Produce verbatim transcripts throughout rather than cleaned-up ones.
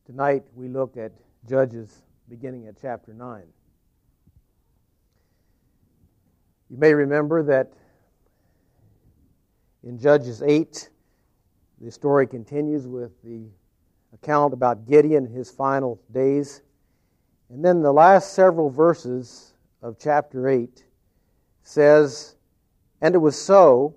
Tonight we look at Judges beginning at chapter nine. You may remember that in Judges eight, the story continues with the account about Gideon and his final days. And then the last several verses of chapter eight says, "And it was so,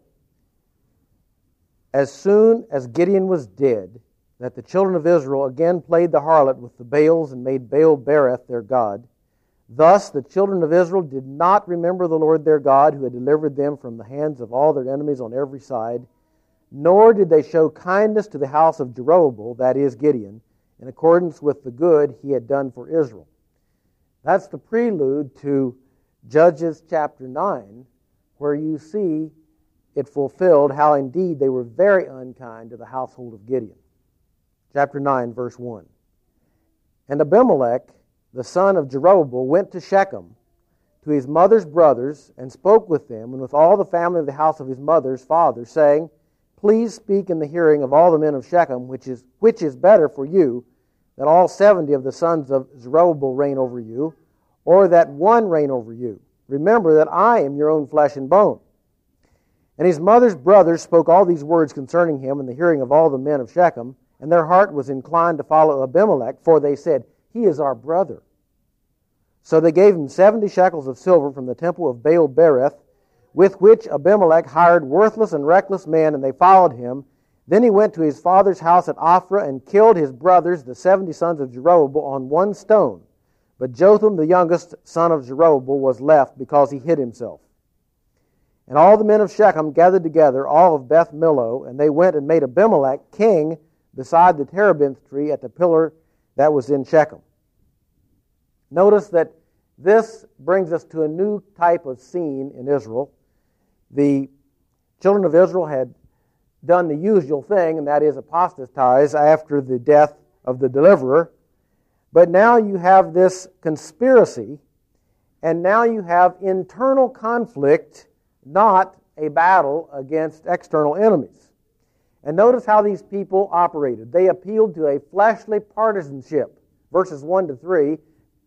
as soon as Gideon was dead, that the children of Israel again played the harlot with the Baals and made Baal-berith their god. Thus the children of Israel did not remember the Lord their God, who had delivered them from the hands of all their enemies on every side, nor did they show kindness to the house of Jeroboam, that is Gideon, in accordance with the good he had done for Israel." That's the prelude to Judges chapter nine, where you see it fulfilled how indeed they were very unkind to the household of Gideon. Chapter nine, verse one. "And Abimelech, the son of Jeroboam, went to Shechem, to his mother's brothers, and spoke with them, and with all the family of the house of his mother's father, saying, Please speak in the hearing of all the men of Shechem, which is which is better for you, that all seventy of the sons of Zerubbabel reign over you, or that one reign over you. Remember that I am your own flesh and bone." And his mother's brothers spoke all these words concerning him in the hearing of all the men of Shechem, and their heart was inclined to follow Abimelech, for they said, "He is our brother." So they gave him seventy shekels of silver from the temple of Baal-berith, with which Abimelech hired worthless and reckless men, and they followed him. Then he went to his father's house at Ophrah and killed his brothers, the seventy sons of Jeroboam, on one stone. But Jotham, the youngest son of Jeroboam, was left because he hid himself. And all the men of Shechem gathered together, all of Beth Millo, and they went and made Abimelech king beside the terebinth tree at the pillar that was in Shechem. Notice that this brings us to a new type of scene in Israel. The children of Israel had done the usual thing, and that is apostatize after the death of the deliverer. But now you have this conspiracy, and now you have internal conflict, not a battle against external enemies. And notice how these people operated. They appealed to a fleshly partisanship. Verses one to three.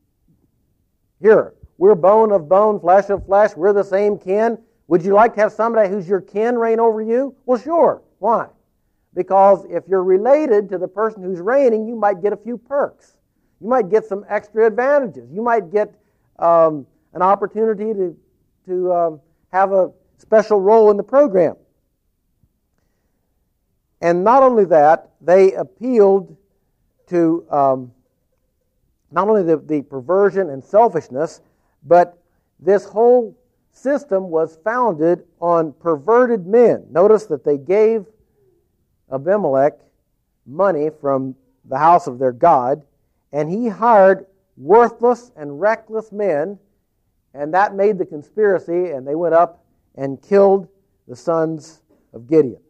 Here, we're bone of bone, flesh of flesh, we're the same kin. Would you like to have somebody who's your kin reign over you? Well, sure. Why? Because if you're related to the person who's reigning, you might get a few perks. You might get some extra advantages. You might get um, an opportunity to, to um, have a special role in the program. And not only that, they appealed to um, not only the, the perversion and selfishness, but this whole system was founded on perverted men. Notice that they gave Abimelech money from the house of their god, and he hired worthless and reckless men, and that made the conspiracy, and they went up and killed the sons of Gideon.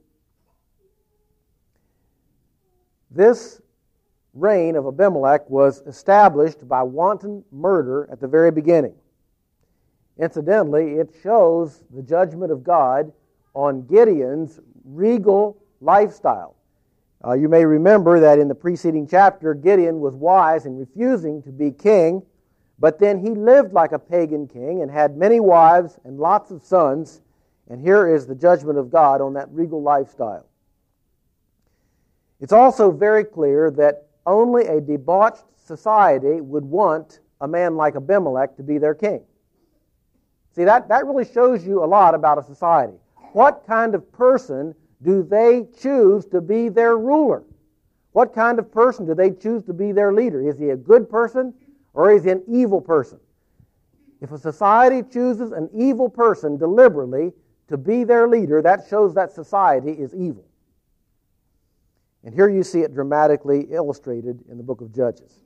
This reign of Abimelech was established by wanton murder at the very beginning. Incidentally, it shows the judgment of God on Gideon's regal lifestyle. Uh, you may remember that in the preceding chapter, Gideon was wise in refusing to be king, but then he lived like a pagan king and had many wives and lots of sons, and here is the judgment of God on that regal lifestyle. It's also very clear that only a debauched society would want a man like Abimelech to be their king. See, that, that really shows you a lot about a society. What kind of person do they choose to be their ruler? What kind of person do they choose to be their leader? Is he a good person or is he an evil person? If a society chooses an evil person deliberately to be their leader, that shows that society is evil. And here you see it dramatically illustrated in the book of Judges.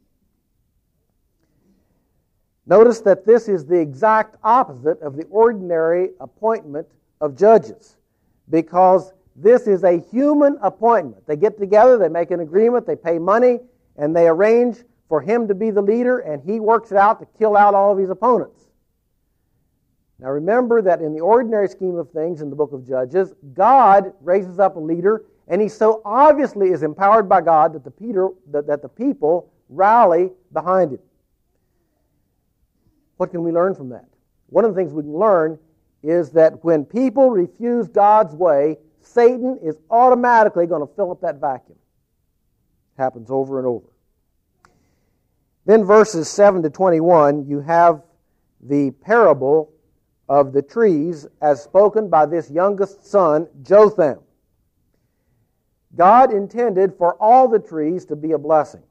Notice that this is the exact opposite of the ordinary appointment of judges, because this is a human appointment. They get together, they make an agreement, they pay money, and they arrange for him to be the leader, and he works it out to kill out all of his opponents. Now remember that in the ordinary scheme of things in the book of Judges, God raises up a leader, and he so obviously is empowered by God that the, Peter, that, that the people rally behind him. What can we learn from that? One of the things we can learn is that when people refuse God's way, Satan is automatically going to fill up that vacuum. It happens over and over. Then verses seven to twenty-one, you have the parable of the trees as spoken by this youngest son, Jotham. God intended for all the trees to be a blessing,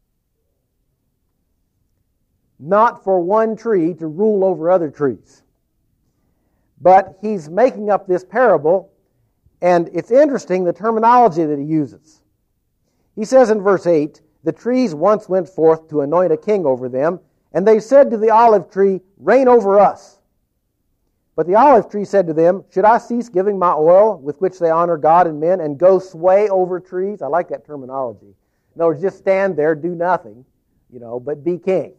not for one tree to rule over other trees. But he's making up this parable, and it's interesting the terminology that he uses. He says in verse eight, "The trees once went forth to anoint a king over them, and they said to the olive tree, 'Reign over us.' But the olive tree said to them, 'Should I cease giving my oil with which they honor God and men and go sway over trees?'" I like that terminology. In other words, just stand there, do nothing, you know, but be king.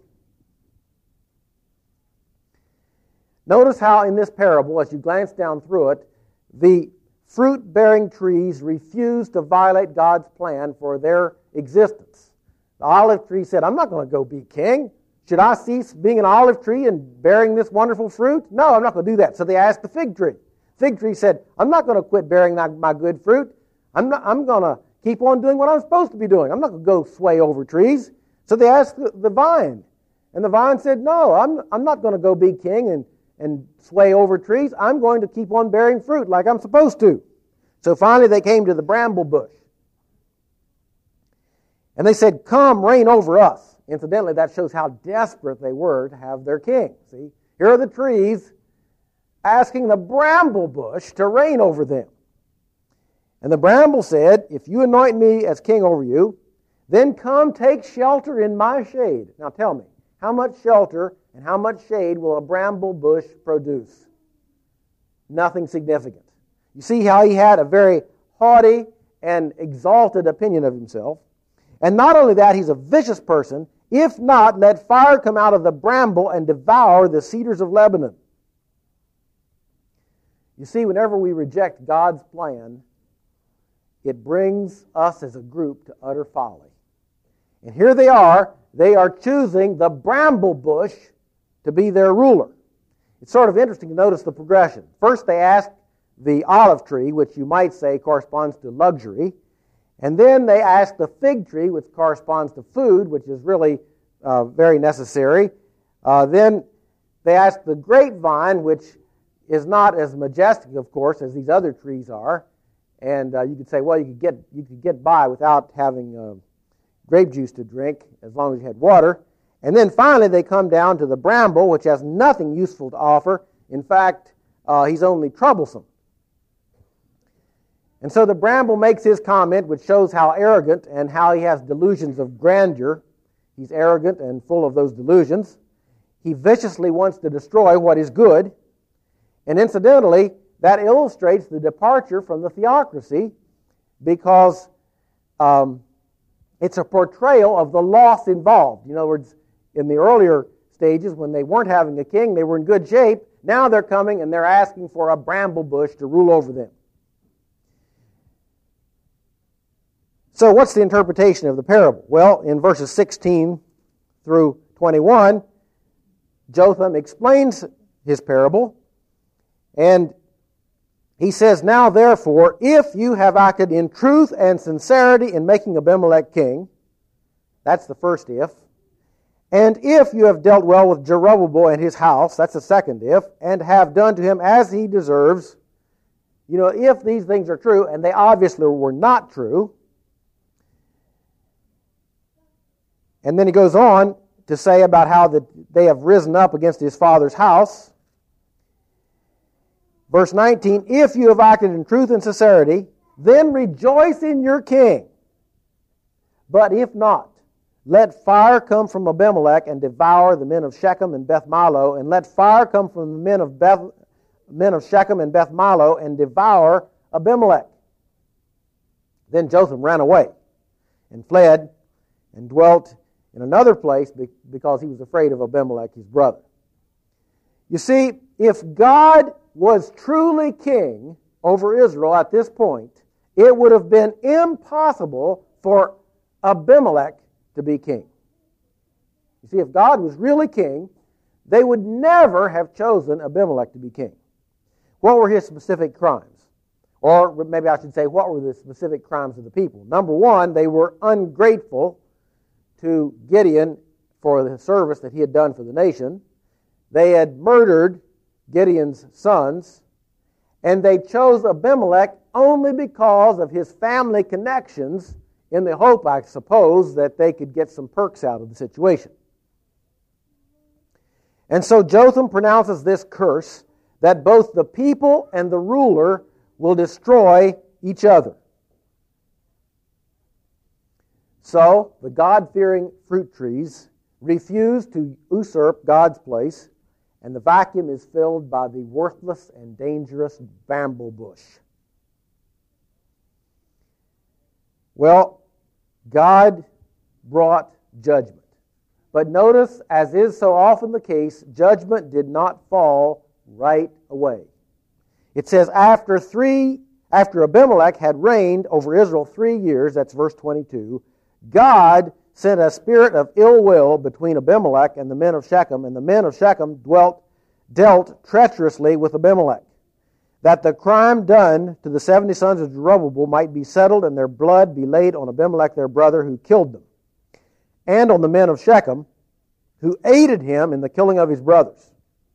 Notice how in this parable, as you glance down through it, the fruit-bearing trees refuse to violate God's plan for their existence. The olive tree said, "I'm not going to go be king. Should I cease being an olive tree and bearing this wonderful fruit? No, I'm not going to do that." So they asked the fig tree. Fig tree said, "I'm not going to quit bearing my, my good fruit. I'm, not, I'm going to keep on doing what I'm supposed to be doing. I'm not going to go sway over trees." So they asked the, the vine. And the vine said, "No, I'm, I'm not going to go be king and, and sway over trees. I'm going to keep on bearing fruit like I'm supposed to." So finally they came to the bramble bush. And they said, "Come, reign over us." Incidentally, that shows how desperate they were to have their king. See, here are the trees asking the bramble bush to reign over them. And the bramble said, "If you anoint me as king over you, then come take shelter in my shade." Now tell me, how much shelter and how much shade will a bramble bush produce? Nothing significant. You see how he had a very haughty and exalted opinion of himself. And not only that, he's a vicious person. "If not, let fire come out of the bramble and devour the cedars of Lebanon." You see, whenever we reject God's plan, it brings us as a group to utter folly. And here they are. They are choosing the bramble bush to be their ruler. It's sort of interesting to notice the progression. First they asked the olive tree, which you might say corresponds to luxury. And then they asked the fig tree, which corresponds to food, which is really uh, very necessary. Uh, then they asked the grapevine, which is not as majestic, of course, as these other trees are. And uh, you could say, well, you could get you could get by without having uh, grape juice to drink as long as you had water. And then finally they come down to the bramble, which has nothing useful to offer. In fact, uh, he's only troublesome. And so the bramble makes his comment, which shows how arrogant and how he has delusions of grandeur. He's arrogant and full of those delusions. He viciously wants to destroy what is good. And incidentally, that illustrates the departure from the theocracy, because um, it's a portrayal of the loss involved. In other words, in the earlier stages, when they weren't having a king, they were in good shape. Now they're coming and they're asking for a bramble bush to rule over them. So what's the interpretation of the parable? Well, in verses sixteen through twenty-one, Jotham explains his parable, and he says, "Now therefore, if you have acted in truth and sincerity in making Abimelech king," that's the first if, "and if you have dealt well with Jeroboam and his house," that's the second if, "and have done to him as he deserves," you know, if these things are true, and they obviously were not true. And then he goes on to say about how that they have risen up against his father's house. Verse nineteen, "If you have acted in truth and sincerity, then rejoice in your king. But if not, let fire come from Abimelech and devour the men of Shechem and Beth Milo, and let fire come from the men of Beth, men of Shechem and Beth Milo and devour Abimelech." Then Jotham ran away and fled and dwelt in another place because he was afraid of Abimelech, his brother. You see, if God was truly king over Israel at this point, it would have been impossible for Abimelech to be king. You see, if God was really king, they would never have chosen Abimelech to be king. What were his specific crimes? Or maybe I should say, what were the specific crimes of the people? Number one, they were ungrateful to Gideon for the service that he had done for the nation. They had murdered Gideon's sons, and they chose Abimelech only because of his family connections, in the hope, I suppose, that they could get some perks out of the situation. And so Jotham pronounces this curse that both the people and the ruler will destroy each other. So the God-fearing fruit trees refuse to usurp God's place, and the vacuum is filled by the worthless and dangerous bramble bush. Well, God brought judgment. But notice, as is so often the case, judgment did not fall right away. It says, after three, after Abimelech had reigned over Israel three years, that's verse twenty-two, God sent a spirit of ill will between Abimelech and the men of Shechem, and the men of Shechem dwelt, dealt treacherously with Abimelech, that the crime done to the seventy sons of Jerubbabel might be settled, and their blood be laid on Abimelech their brother who killed them, and on the men of Shechem who aided him in the killing of his brothers.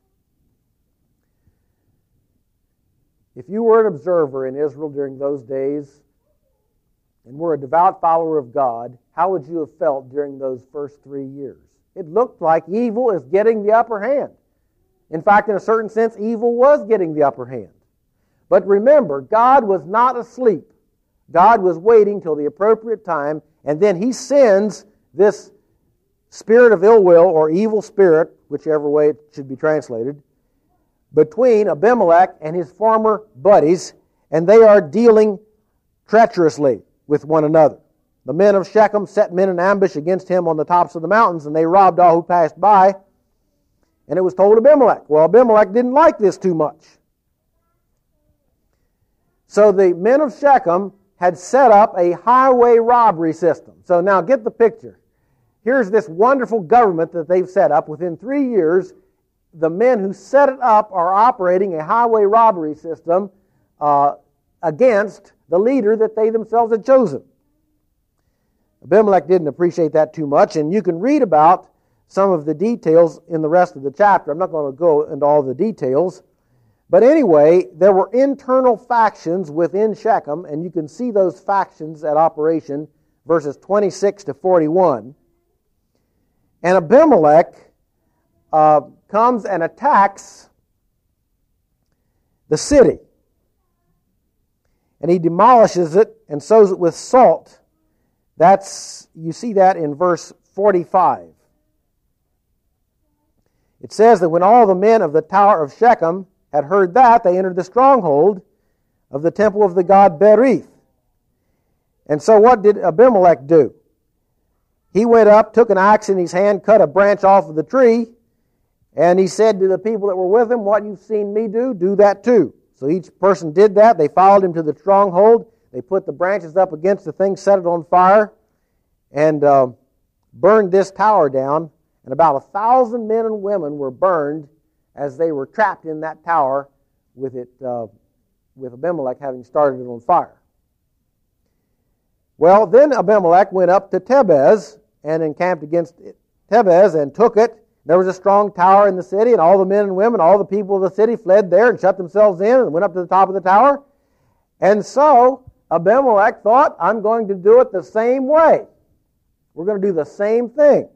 If you were an observer in Israel during those days and were a devout follower of God, how would you have felt during those first three years? It looked like evil is getting the upper hand. In fact, in a certain sense, evil was getting the upper hand. But remember, God was not asleep. God was waiting till the appropriate time, and then He sends this spirit of ill will or evil spirit, whichever way it should be translated, between Abimelech and his former buddies, and they are dealing treacherously with one another. The men of Shechem set men in ambush against him on the tops of the mountains, and they robbed all who passed by. And it was told Abimelech. Well, Abimelech didn't like this too much. So the men of Shechem had set up a highway robbery system. So now get the picture. Here's this wonderful government that they've set up. Within three years, the men who set it up are operating a highway robbery system uh, against the leader that they themselves had chosen. Abimelech didn't appreciate that too much, and you can read about some of the details in the rest of the chapter. I'm not going to go into all the details. But anyway, there were internal factions within Shechem, and you can see those factions at operation, verses twenty-six to forty-one. And Abimelech uh, comes and attacks the city. And he demolishes it and sows it with salt. That's, you see that in verse forty-five. It says that when all the men of the tower of Shechem had heard that, they entered the stronghold of the temple of the god Berith. And so what did Abimelech do? He went up, took an axe in his hand, cut a branch off of the tree, and he said to the people that were with him, what you've seen me do, do that too. So each person did that. They followed him to the stronghold. They put the branches up against the thing, set it on fire, and uh, burned this tower down. And about a thousand men and women were burned as they were trapped in that tower with it, uh, with Abimelech having started it on fire. Well, then Abimelech went up to Tebez and encamped against Tebez and took it. There was a strong tower in the city, and all the men and women, all the people of the city fled there and shut themselves in and went up to the top of the tower. And so Abimelech thought, I'm going to do it the same way. We're going to do the same thing.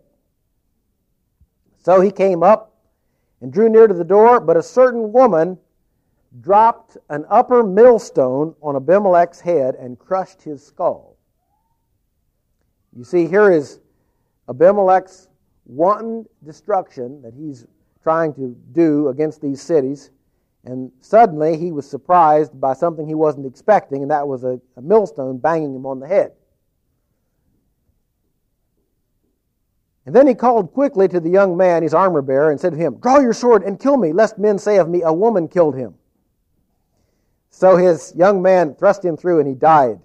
So he came up and drew near to the door, but a certain woman dropped an upper millstone on Abimelech's head and crushed his skull. You see, here is Abimelech's wanton destruction that he's trying to do against these cities, and suddenly he was surprised by something he wasn't expecting, and that was a, a millstone banging him on the head. And then he called quickly to the young man, his armor-bearer, and said to him, draw your sword and kill me, lest men say of me, a woman killed him. So his young man thrust him through and he died.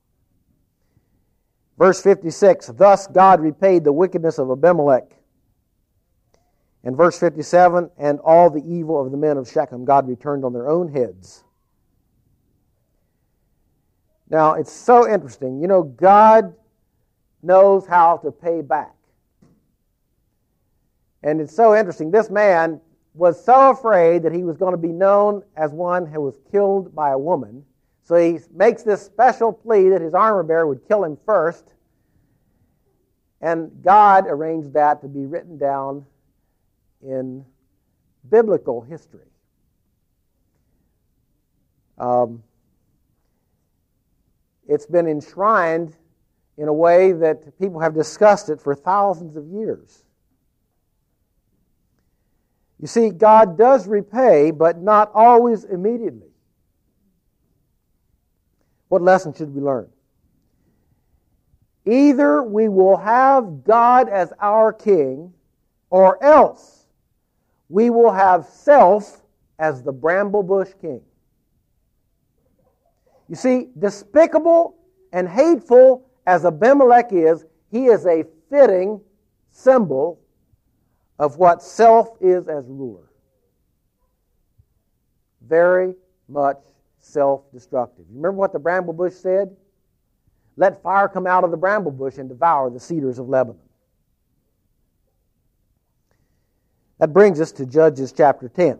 Verse fifty-six, thus God repaid the wickedness of Abimelech. And verse fifty-seven, and all the evil of the men of Shechem God returned on their own heads. Now, it's so interesting. You know, God knows how to pay back. And it's so interesting. This man was so afraid that he was going to be known as one who was killed by a woman. So he makes this special plea that his armor bearer would kill him first. And God arranged that to be written down in biblical history. Um, it's been enshrined in a way that people have discussed it for thousands of years. You see, God does repay, but not always immediately. What lesson should we learn? Either we will have God as our king, or else we will have self as the bramble bush king. You see, despicable and hateful as Abimelech is, he is a fitting symbol of what self is as ruler. Very much self-destructive. You remember what the bramble bush said? Let fire come out of the bramble bush and devour the cedars of Lebanon. That brings us to Judges chapter ten.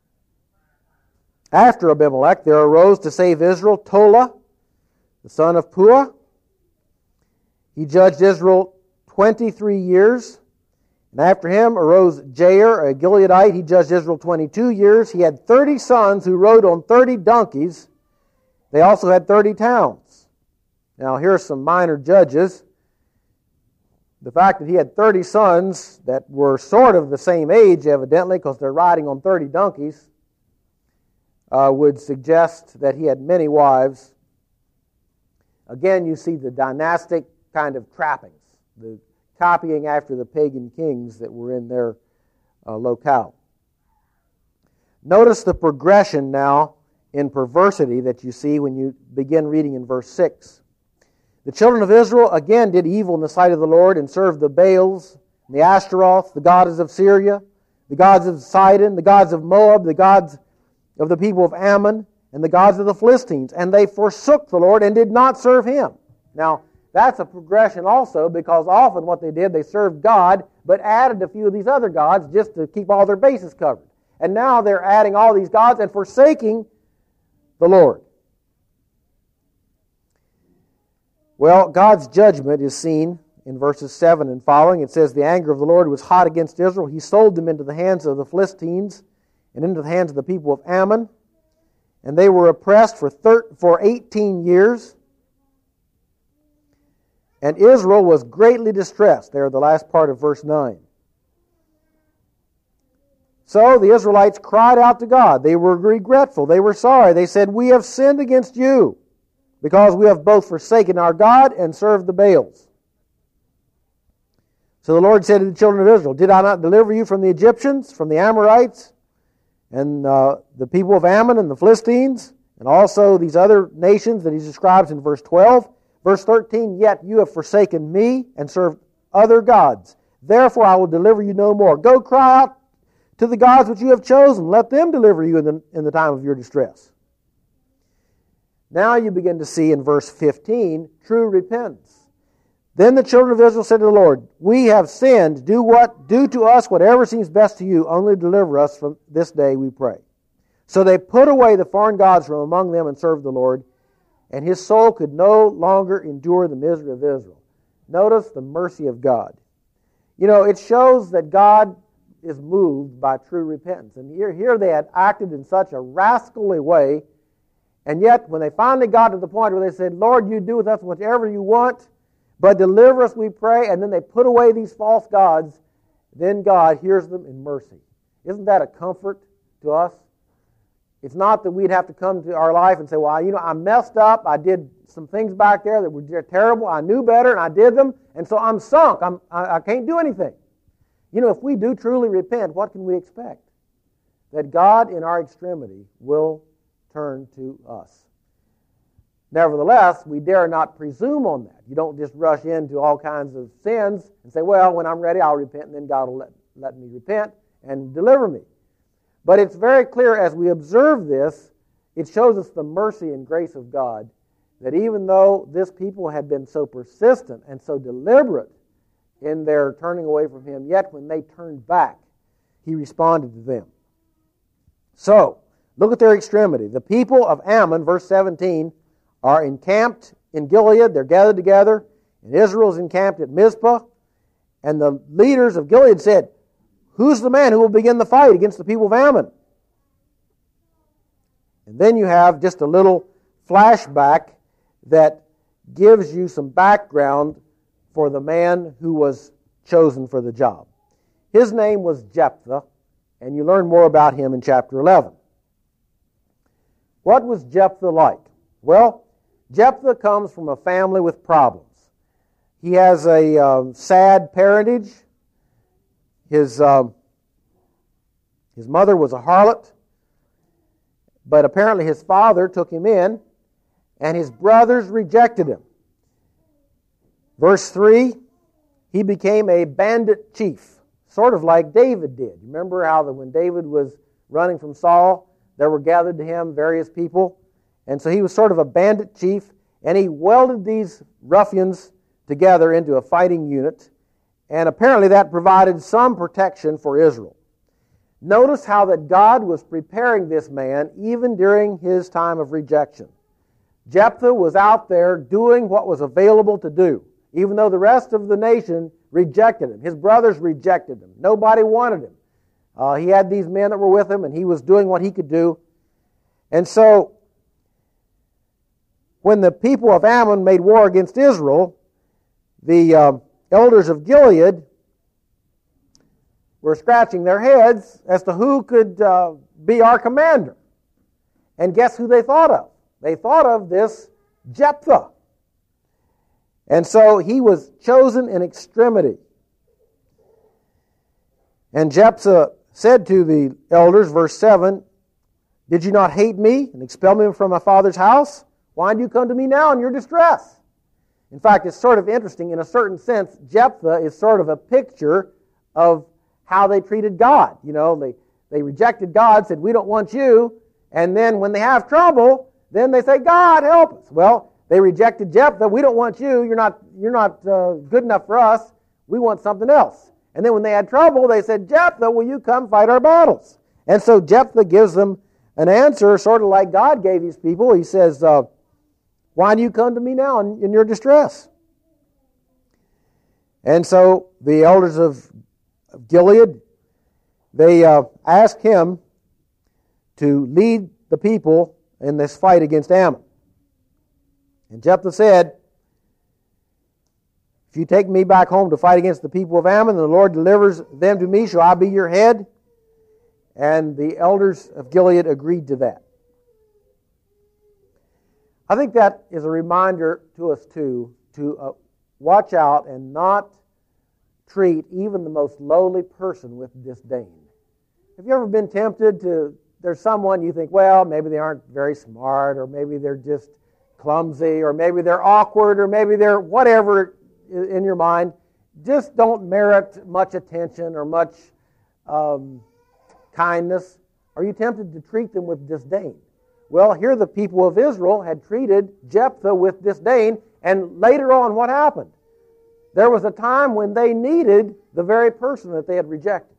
After Abimelech, there arose to save Israel Tola, the son of Puah. He judged Israel twenty-three years. And after him arose Jair, a Gileadite. He judged Israel twenty-two years. He had thirty sons who rode on thirty donkeys. They also had thirty towns. Now, here are some minor judges. The fact that he had thirty sons that were sort of the same age, evidently, because they're riding on thirty donkeys, uh, would suggest that he had many wives. Again, you see the dynastic kind of trappings, the copying after the pagan kings that were in their uh, locale. Notice the progression now in perversity that you see when you begin reading in verse six. The children of Israel again did evil in the sight of the Lord and served the Baals, the Ashtaroth, the gods of Syria, the gods of Sidon, the gods of Moab, the gods of the people of Ammon, and the gods of the Philistines. And they forsook the Lord and did not serve Him. Now, that's a progression also, because often what they did, they served God, but added a few of these other gods just to keep all their bases covered. And now they're adding all these gods and forsaking the Lord. Well, God's judgment is seen in verses seven and following. It says, the anger of the Lord was hot against Israel. He sold them into the hands of the Philistines and into the hands of the people of Ammon. And they were oppressed for thir- for eighteen years. And Israel was greatly distressed. There, the last part of verse nine. So the Israelites cried out to God. They were regretful. They were sorry. They said, we have sinned against you, because we have both forsaken our God and served the Baals. So the Lord said to the children of Israel, did I not deliver you from the Egyptians, from the Amorites, and uh, the people of Ammon and the Philistines, and also these other nations that he describes in verse twelve? Verse thirteen, yet you have forsaken me and served other gods. Therefore I will deliver you no more. Go cry out to the gods which you have chosen. Let them deliver you in the, in the time of your distress. Now you begin to see in verse fifteen, true repentance. Then the children of Israel said to the Lord, we have sinned. Do what? Do to us whatever seems best to you. Only deliver us from this day, we pray. So they put away the foreign gods from among them and served the Lord. And his soul could no longer endure the misery of Israel. Notice the mercy of God. You know, it shows that God is moved by true repentance. And here, here they had acted in such a rascally way. And yet, when they finally got to the point where they said, Lord, you do with us whatever you want, but deliver us, we pray, and then they put away these false gods, then God hears them in mercy. Isn't that a comfort to us? It's not that we'd have to come to our life and say, well, you know, I messed up. I did some things back there that were terrible. I knew better, and I did them, and so I'm sunk. I'm, I, I can't do anything. You know, if we do truly repent, what can we expect? That God, in our extremity, will turn to us. Nevertheless, we dare not presume on that. You don't just rush into all kinds of sins and say, well, when I'm ready, I'll repent, and then God will let, let me repent and deliver me. But it's very clear as we observe this, it shows us the mercy and grace of God, that even though this people had been so persistent and so deliberate in their turning away from Him, yet when they turned back, He responded to them. So, look at their extremity. The people of Ammon, verse seventeen, are encamped in Gilead. They're gathered together, and Israel is encamped at Mizpah. And the leaders of Gilead said, who's the man who will begin the fight against the people of Ammon? And then you have just a little flashback that gives you some background for the man who was chosen for the job. His name was Jephthah, and you learn more about him in chapter eleven. What was Jephthah like? Well, Jephthah comes from a family with problems. He has a um, sad parentage. His, um, his mother was a harlot, but apparently his father took him in, and his brothers rejected him. Verse three, he became a bandit chief, sort of like David did. Remember how that when David was running from Saul, there were gathered to him various people? And so he was sort of a bandit chief, and he welded these ruffians together into a fighting unit, and apparently that provided some protection for Israel. Notice how that God was preparing this man even during his time of rejection. Jephthah was out there doing what was available to do, even though the rest of the nation rejected him. His brothers rejected him. Nobody wanted him. Uh, he had these men that were with him, and he was doing what he could do. And so, when the people of Ammon made war against Israel, the uh, elders of Gilead were scratching their heads as to who could uh, be our commander. And guess who they thought of? They thought of this Jephthah. And so he was chosen in extremity. And Jephthah said to the elders, verse seven, did you not hate me and expel me from my father's house? Why do you come to me now in your distress? In fact, it's sort of interesting. In a certain sense, Jephthah is sort of a picture of how they treated God. You know, they, they rejected God, said, we don't want you. And then when they have trouble, then they say, God, help us. Well, they rejected Jephthah. We don't want you. You're not, you're not uh, good enough for us. We want something else. And then when they had trouble, they said, Jephthah, will you come fight our battles? And so Jephthah gives them an answer sort of like God gave these people. He says, uh, why do you come to me now in, in your distress? And so the elders of, of Gilead, they uh, asked him to lead the people in this fight against Ammon. And Jephthah said, if you take me back home to fight against the people of Ammon, and the Lord delivers them to me, shall I be your head? And the elders of Gilead agreed to that. I think that is a reminder to us, too, to uh, watch out and not treat even the most lowly person with disdain. Have you ever been tempted to, there's someone you think, well, maybe they aren't very smart, or maybe they're just clumsy, or maybe they're awkward, or maybe they're whatever in your mind, just don't merit much attention or much um, kindness. Are you tempted to treat them with disdain? Well, here the people of Israel had treated Jephthah with disdain, and later on what happened? There was a time when they needed the very person that they had rejected.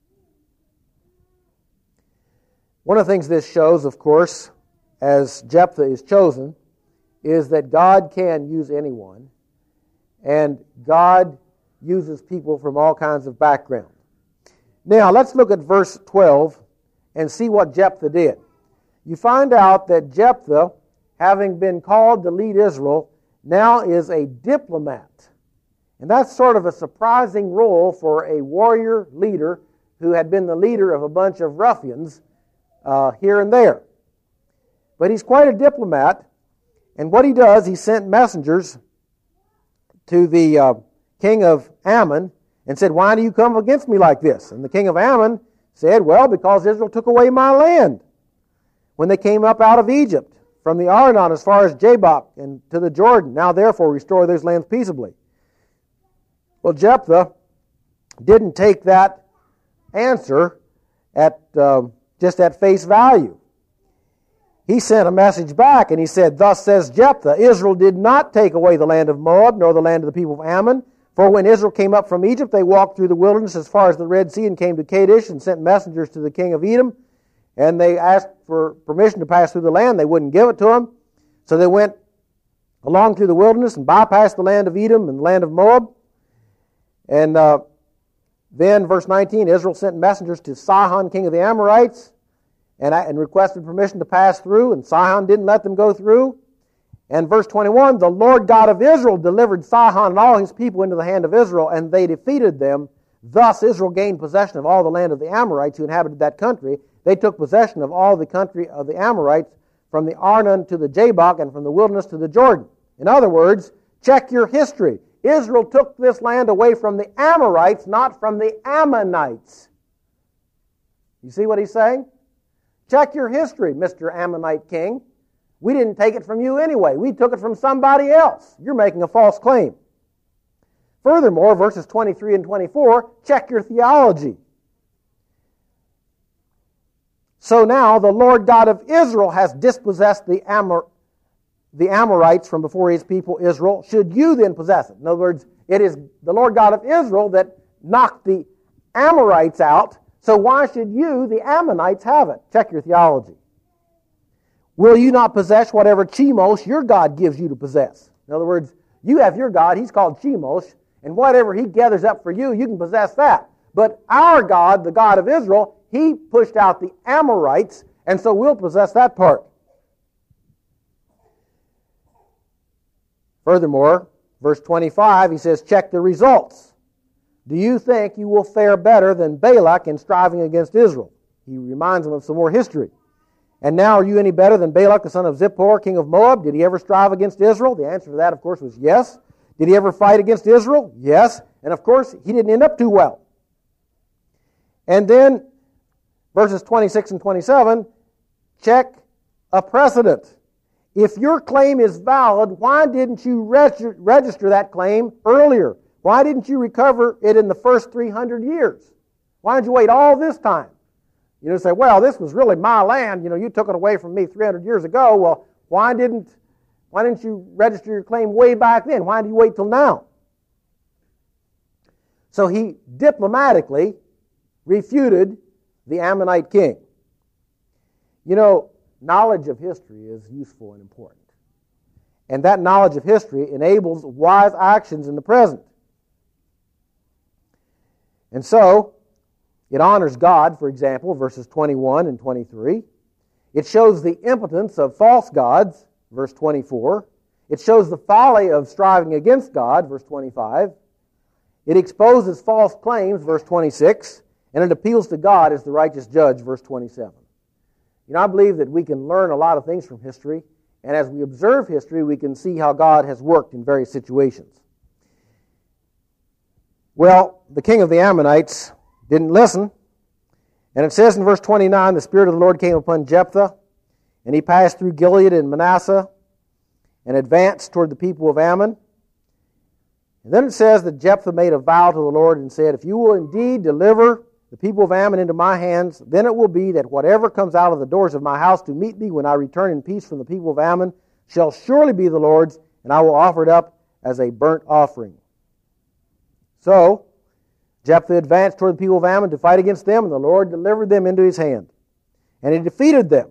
One of the things this shows, of course, as Jephthah is chosen, is that God can use anyone, and God uses people from all kinds of backgrounds. Now, let's look at verse twelve and see what Jephthah did. You find out that Jephthah, having been called to lead Israel, now is a diplomat. And that's sort of a surprising role for a warrior leader who had been the leader of a bunch of ruffians uh, here and there. But he's quite a diplomat, and what he does, he sent messengers to the uh, king of Ammon and said, why do you come against me like this? And the king of Ammon said, well, because Israel took away my land. when they came up out of Egypt, from the Arnon as far as Jabbok and to the Jordan. Now therefore restore those lands peaceably. Well, Jephthah didn't take that answer at um, just at face value. He sent a message back and he said, "Thus says Jephthah, Israel did not take away the land of Moab, nor the land of the people of Ammon. For when Israel came up from Egypt, they walked through the wilderness as far as the Red Sea and came to Kadesh and sent messengers to the king of Edom. And they asked for permission to pass through the land. They wouldn't give it to them. So they went along through the wilderness and bypassed the land of Edom and the land of Moab. And uh, then, verse nineteen, Israel sent messengers to Sihon, king of the Amorites, and, and requested permission to pass through, and Sihon didn't let them go through. And verse twenty-one, the Lord God of Israel delivered Sihon and all his people into the hand of Israel, and they defeated them. Thus Israel gained possession of all the land of the Amorites who inhabited that country. They took possession of all the country of the Amorites, from the Arnon to the Jabbok, and from the wilderness to the Jordan. In other words, check your history. Israel took this land away from the Amorites, not from the Ammonites. You see what he's saying? Check your history, Mister Ammonite king. We didn't take it from you anyway. We took it from somebody else. You're making a false claim. Furthermore, verses twenty-three and twenty-four, check your theology. So now the Lord God of Israel has dispossessed the, Amor- the Amorites from before his people Israel. Should you then possess it? In other words, it is the Lord God of Israel that knocked the Amorites out. So why should you, the Ammonites, have it? Check your theology. Will you not possess whatever Chemosh your God gives you to possess? In other words, you have your God, he's called Chemosh, and whatever he gathers up for you, you can possess that. But our God, the God of Israel, he pushed out the Amorites, and so we'll possess that part. Furthermore, verse twenty-five, he says, check the results. Do you think you will fare better than Balak in striving against Israel? He reminds them of some more history. And now are you any better than Balak, the son of Zippor, king of Moab? Did he ever strive against Israel? The answer to that, of course, was yes. Did he ever fight against Israel? Yes. And of course, he didn't end up too well. And then, verses twenty-six and twenty-seven, check a precedent. If your claim is valid, why didn't you register, register that claim earlier? Why didn't you recover it in the first three hundred years? Why did you wait all this time? You know, say, well, this was really my land. You know, you took it away from me three hundred years ago. Well, why didn't why didn't you register your claim way back then? Why did you wait till now? So he diplomatically refuted the Ammonite king. You know, knowledge of history is useful and important. And that knowledge of history enables wise actions in the present. And so, it honors God, for example, verses twenty-one and twenty-three. It shows the impotence of false gods, verse twenty-four. It shows the folly of striving against God, verse twenty-five. It exposes false claims, verse twenty-six. And it appeals to God as the righteous judge, verse twenty-seven. You know, I believe that we can learn a lot of things from history, and as we observe history, we can see how God has worked in various situations. Well, the king of the Ammonites didn't listen. And it says in verse twenty-nine, the Spirit of the Lord came upon Jephthah, and he passed through Gilead and Manasseh, and advanced toward the people of Ammon. And then it says that Jephthah made a vow to the Lord and said, if you will indeed deliver the people of Ammon into my hands, then it will be that whatever comes out of the doors of my house to meet me when I return in peace from the people of Ammon shall surely be the Lord's, and I will offer it up as a burnt offering. So, Jephthah advanced toward the people of Ammon to fight against them, and the Lord delivered them into his hand. And he defeated them.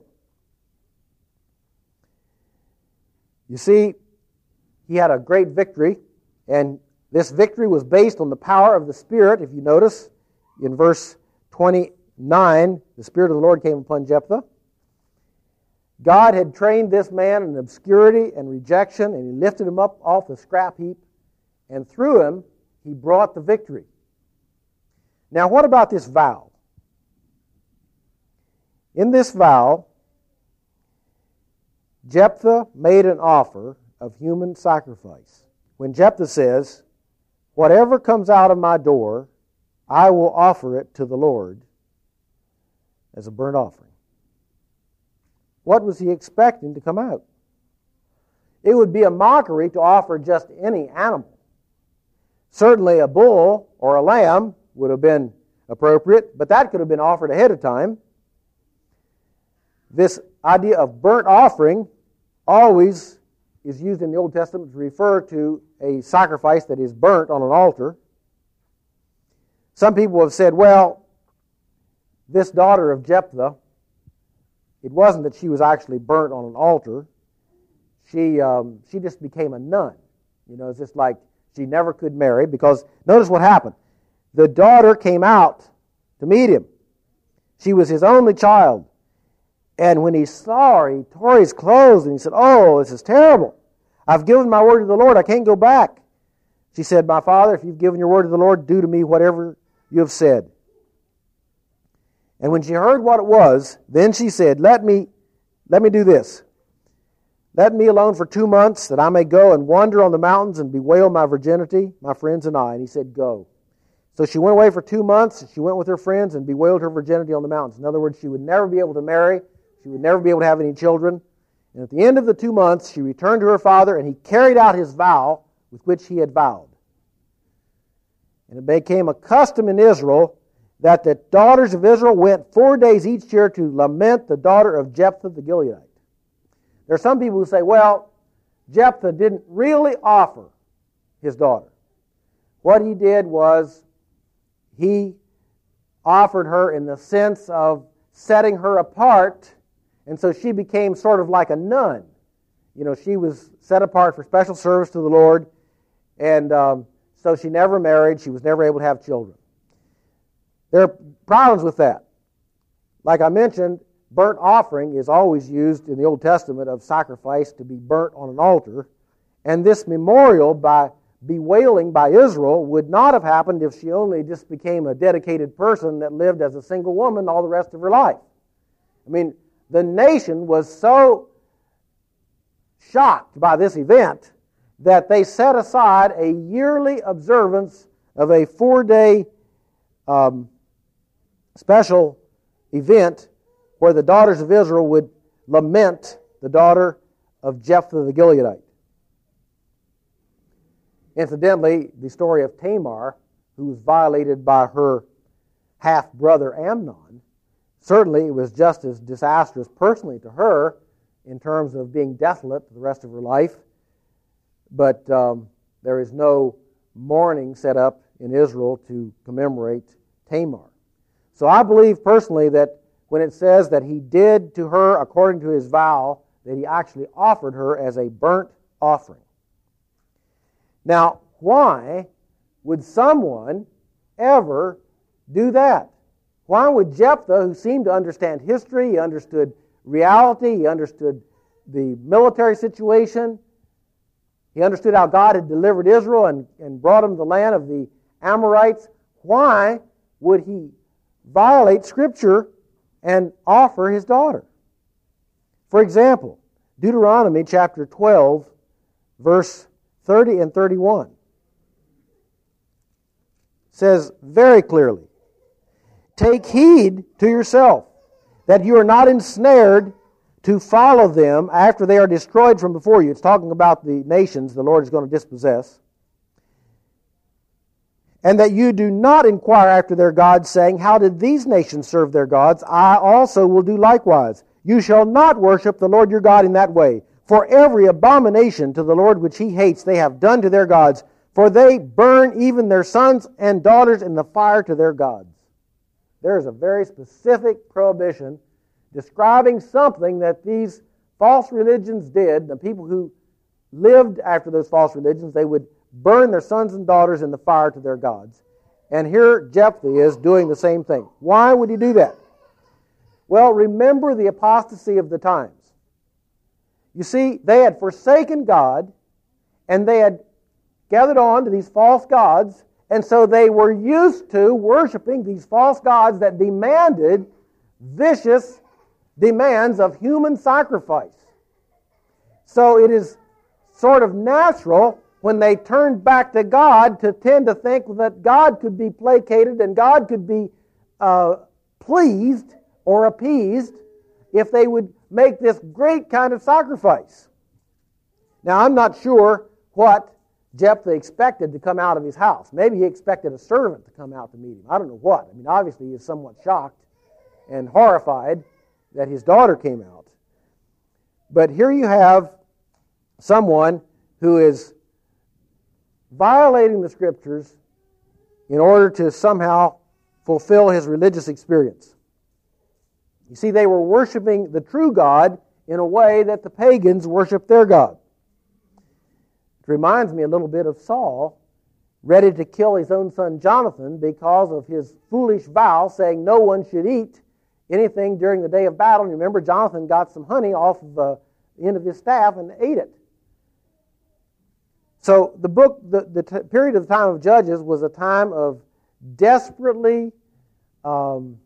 You see, he had a great victory, and this victory was based on the power of the Spirit. If you notice, in verse twenty-nine, the Spirit of the Lord came upon Jephthah. God had trained this man in obscurity and rejection, and he lifted him up off the scrap heap, and through him, he brought the victory. Now, what about this vow? In this vow, Jephthah made an offer of human sacrifice. When Jephthah says, whatever comes out of my door, I will offer it to the Lord as a burnt offering. what was he expecting to come out? It would be a mockery to offer just any animal. Certainly a bull or a lamb would have been appropriate, but that could have been offered ahead of time. This idea of burnt offering always is used in the Old Testament to refer to a sacrifice that is burnt on an altar. Some people have said, well, this daughter of Jephthah, it wasn't that she was actually burnt on an altar. She um, she just became a nun. You know, it's just like she never could marry, because notice what happened. The daughter came out to meet him. She was his only child. And when he saw her, he tore his clothes and he said, oh, this is terrible. I've given my word to the Lord. I can't go back. She said, my father, if you've given your word to the Lord, do to me whatever you have said. And when she heard what it was, then she said, let me, let me do this. Let me alone for two months, that I may go and wander on the mountains and bewail my virginity, my friends and I. And he said, go. So she went away for two months. She went with her friends and bewailed her virginity on the mountains. In other words, she would never be able to marry. She would never be able to have any children. And at the end of the two months, she returned to her father, and he carried out his vow with which he had vowed. And it became a custom in Israel that the daughters of Israel went four days each year to lament the daughter of Jephthah the Gileadite. There are some people who say, well, Jephthah didn't really offer his daughter. What he did was he offered her in the sense of setting her apart, and so she became sort of like a nun. You know, she was set apart for special service to the Lord, and um, so she never married. She was never able to have children. There are problems with that. Like I mentioned, burnt offering is always used in the Old Testament of sacrifice to be burnt on an altar. And this memorial by bewailing by Israel would not have happened if she only just became a dedicated person that lived as a single woman all the rest of her life. I mean, the nation was so shocked by this event that they set aside a yearly observance of a four-day um, special event where the daughters of Israel would lament the daughter of Jephthah the Gileadite. Incidentally, the story of Tamar, who was violated by her half-brother Amnon, certainly it was just as disastrous personally to her in terms of being desolate for the rest of her life, but um, there is no mourning set up in Israel to commemorate Tamar. So I believe personally that when it says that he did to her according to his vow, that he actually offered her as a burnt offering. Now, why would someone ever do that? Why would Jephthah, who seemed to understand history, he understood reality, he understood the military situation, he understood how God had delivered Israel and, and brought him to the land of the Amorites, why would he violate Scripture and offer his daughter? For example, Deuteronomy chapter twelve, verse thirty and thirty-one says very clearly, take heed to yourself that you are not ensnared to follow them after they are destroyed from before you. It's talking about the nations the Lord is going to dispossess. And that you do not inquire after their gods, saying, how did these nations serve their gods? I also will do likewise. You shall not worship the Lord your God in that way. For every abomination to the Lord which he hates they have done to their gods, for they burn even their sons and daughters in the fire to their gods. There is a very specific prohibition describing something that these false religions did. The people who lived after those false religions, they would burn their sons and daughters in the fire to their gods. And here Jephthah is doing the same thing. Why would he do that? Well, remember the apostasy of the times. You see, they had forsaken God, and they had gathered on to these false gods, and so they were used to worshiping these false gods that demanded vicious demands of human sacrifice. So it is sort of natural when they turned back to God to tend to think that God could be placated and God could be uh, pleased or appeased if they would make this great kind of sacrifice. Now, I'm not sure what Jephthah expected to come out of his house. Maybe he expected a servant to come out to meet him. I don't know what. I mean, obviously he is somewhat shocked and horrified that his daughter came out. But here you have someone who is violating the Scriptures in order to somehow fulfill his religious experience. You see, they were worshiping the true God in a way that the pagans worshiped their God. It reminds me a little bit of Saul, ready to kill his own son Jonathan because of his foolish vow saying no one should eat anything during the day of battle. And remember, Jonathan got some honey off of the end of his staff and ate it. So the book, the, the t- period of the time of Judges was a time of desperately, um,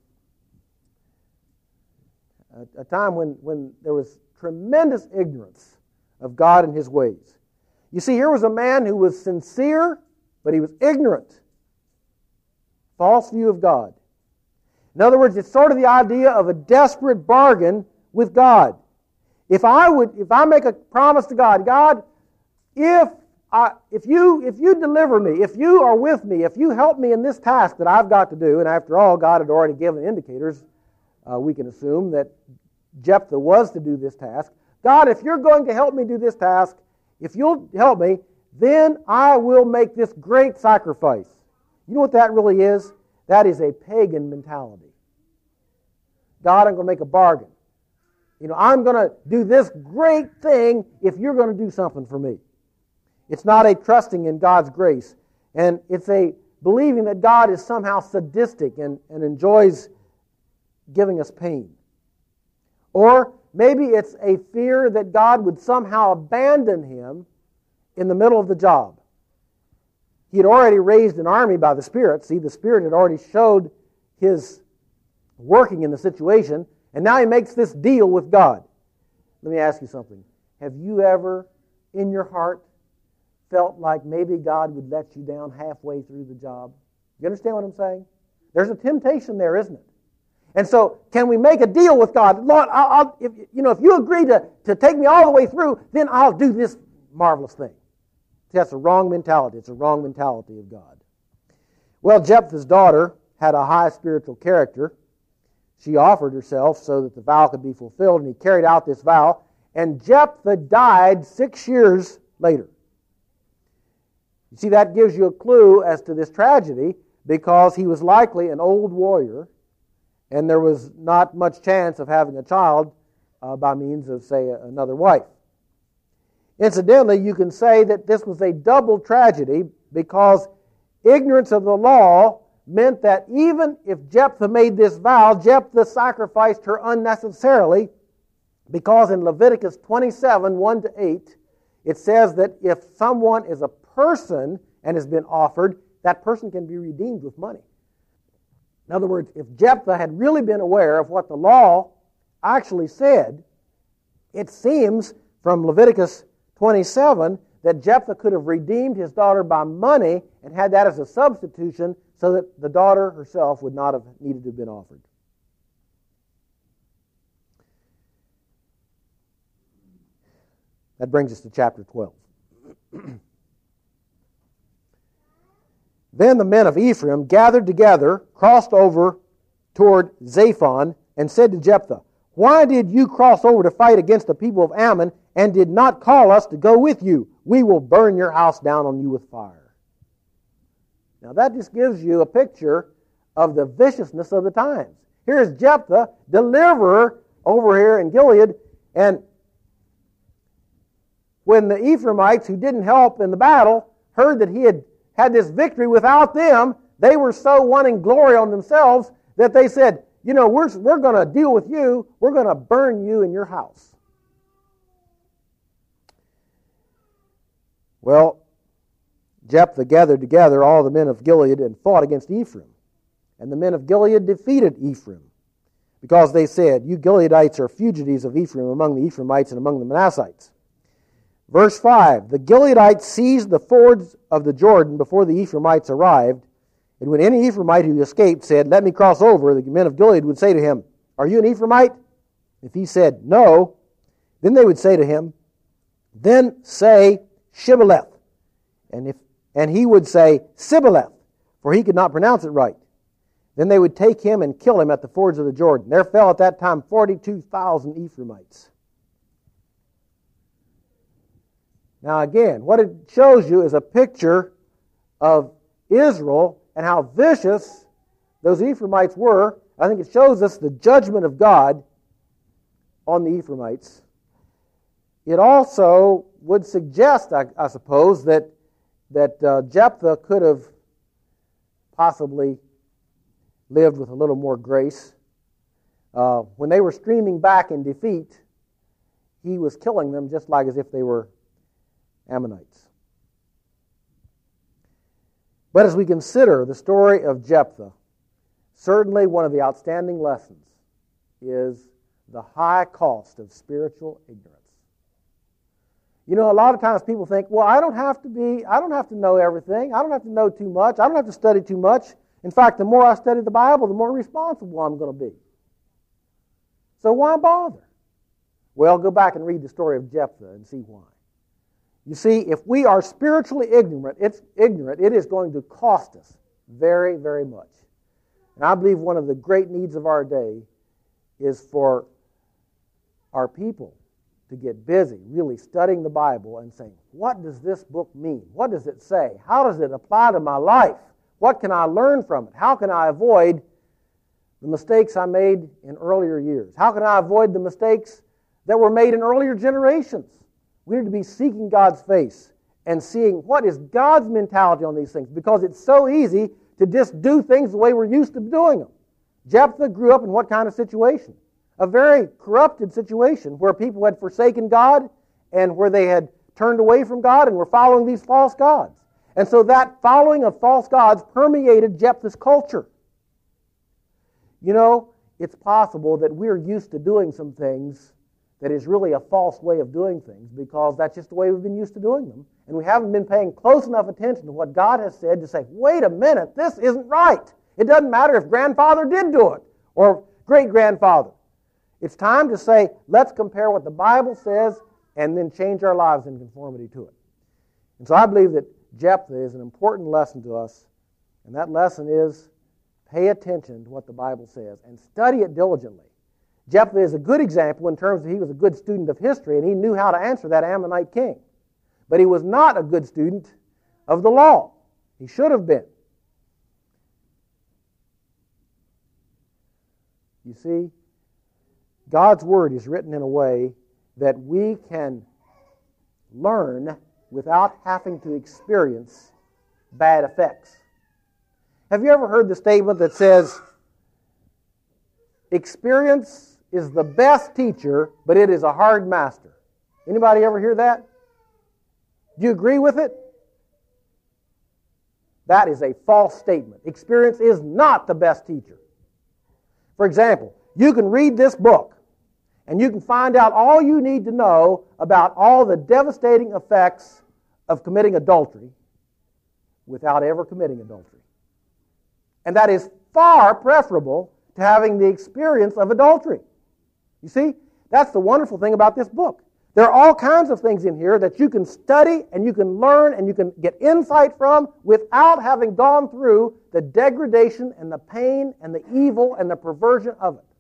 a, a time when, when there was tremendous ignorance of God and His ways. You see, here was a man who was sincere, but he was ignorant. False view of God. In other words, it's sort of the idea of a desperate bargain with God. If I would, if I make a promise to God, God, if I, if you if you deliver me, if you are with me, if you help me in this task that I've got to do, and after all, God had already given indicators, uh, we can assume that Jephthah was to do this task. God, if you're going to help me do this task, if you'll help me, then I will make this great sacrifice. You know what that really is? That is a pagan mentality. God, I'm going to make a bargain. You know, I'm going to do this great thing if you're going to do something for me. It's not a trusting in God's grace. And it's a believing that God is somehow sadistic and, and enjoys giving us pain. Or maybe it's a fear that God would somehow abandon him in the middle of the job. He had already raised an army by the Spirit. See, the Spirit had already showed his working in the situation, and now he makes this deal with God. Let me ask you something. Have you ever, in your heart, felt like maybe God would let you down halfway through the job? You understand what I'm saying? There's a temptation there, isn't it? And so, can we make a deal with God? Lord, I'll, I'll, if, you know, if you agree to, to take me all the way through, then I'll do this marvelous thing. See, that's a wrong mentality. It's a wrong mentality of God. Well, Jephthah's daughter had a high spiritual character. She offered herself so that the vow could be fulfilled, and he carried out this vow. And Jephthah died six years later. You see, that gives you a clue as to this tragedy, because he was likely an old warrior, and there was not much chance of having a child uh, by means of, say, another wife. Incidentally, you can say that this was a double tragedy, because ignorance of the law meant that even if Jephthah made this vow, Jephthah sacrificed her unnecessarily, because in Leviticus twenty-seven, one to eight, it says that if someone is a person and has been offered, that person can be redeemed with money. In other words, if Jephthah had really been aware of what the law actually said, it seems from Leviticus twenty-seven that Jephthah could have redeemed his daughter by money and had that as a substitution so that the daughter herself would not have needed to have been offered. That brings us to chapter twelve. Then the men of Ephraim gathered together, crossed over toward Zaphon, and said to Jephthah, "Why did you cross over to fight against the people of Ammon and did not call us to go with you? We will burn your house down on you with fire." Now that just gives you a picture of the viciousness of the times. Here's Jephthah, deliverer over here in Gilead, and when the Ephraimites, who didn't help in the battle, heard that he had had this victory without them, they were so wanting glory on themselves that they said, you know, we're, we're going to deal with you. We're going to burn you in your house. Well, Jephthah gathered together all the men of Gilead and fought against Ephraim. And the men of Gilead defeated Ephraim, because they said, "You Gileadites are fugitives of Ephraim among the Ephraimites and among the Manassites." Verse five, the Gileadites seized the fords of the Jordan before the Ephraimites arrived, and when any Ephraimite who escaped said, "Let me cross over," the men of Gilead would say to him, "Are you an Ephraimite?" If he said no, then they would say to him, then say Shibboleth. And if and he would say Sibboleth, for he could not pronounce it right. Then they would take him and kill him at the fords of the Jordan. There fell at that time forty-two thousand Ephraimites. Now again, what it shows you is a picture of Israel and how vicious those Ephraimites were. I think it shows us the judgment of God on the Ephraimites. It also would suggest, I, I suppose, that, that uh, Jephthah could have possibly lived with a little more grace. Uh, when they were streaming back in defeat, he was killing them just like as if they were Ammonites. But as we consider the story of Jephthah, certainly one of the outstanding lessons is the high cost of spiritual ignorance. You know, a lot of times people think, well, I don't have to be, I don't have to know everything. I don't have to know too much. I don't have to study too much. In fact, the more I study the Bible, the more responsible I'm going to be. So why bother? Well, go back and read the story of Jephthah and see why. You see, if we are spiritually ignorant, it's ignorant, it is going to cost us very, very much. And I believe one of the great needs of our day is for our people to get busy really studying the Bible and saying, what does this book mean? What does it say? How does it apply to my life? What can I learn from it? How can I avoid the mistakes I made in earlier years? How can I avoid the mistakes that were made in earlier generations? We need to be seeking God's face and seeing what is God's mentality on these things, because it's so easy to just do things the way we're used to doing them. Jephthah grew up in what kind of situation? A very corrupted situation where people had forsaken God and where they had turned away from God and were following these false gods. And so that following of false gods permeated Jephthah's culture. You know, it's possible that we're used to doing some things that is really a false way of doing things because that's just the way we've been used to doing them. And we haven't been paying close enough attention to what God has said to say, wait a minute, this isn't right. It doesn't matter if grandfather did do it or great-grandfather. It's time to say, let's compare what the Bible says and then change our lives in conformity to it. And so I believe that Jephthah is an important lesson to us, and that lesson is pay attention to what the Bible says and study it diligently. Jephthah is a good example in terms of he was a good student of history and he knew how to answer that Ammonite king. But he was not a good student of the law. He should have been. You see, God's Word is written in a way that we can learn without having to experience bad effects. Have you ever heard the statement that says, experience is the best teacher, but it is a hard master? Anybody ever hear that? Do you agree with it? That is a false statement. Experience is not the best teacher. For example, you can read this book and you can find out all you need to know about all the devastating effects of committing adultery without ever committing adultery. And that is far preferable to having the experience of adultery. You see, that's the wonderful thing about this book. There are all kinds of things in here that you can study and you can learn and you can get insight from without having gone through the degradation and the pain and the evil and the perversion of it.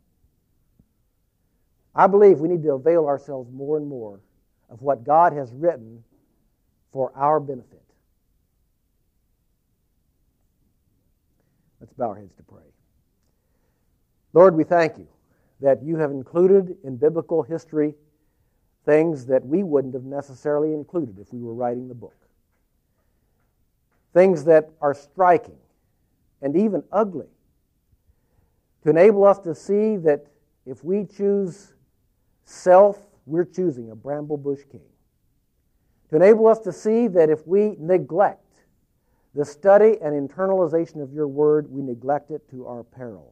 I believe we need to avail ourselves more and more of what God has written for our benefit. Let's bow our heads to pray. Lord, we thank you that you have included in biblical history things that we wouldn't have necessarily included if we were writing the book. Things that are striking and even ugly, to enable us to see that if we choose self, we're choosing a bramble bush king. To enable us to see that if we neglect the study and internalization of your word, we neglect it to our peril.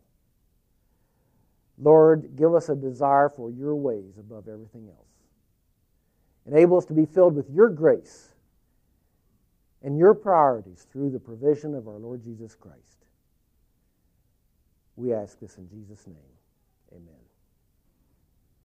Lord, give us a desire for your ways above everything else. Enable us to be filled with your grace and your priorities through the provision of our Lord Jesus Christ. We ask this in Jesus' name. Amen.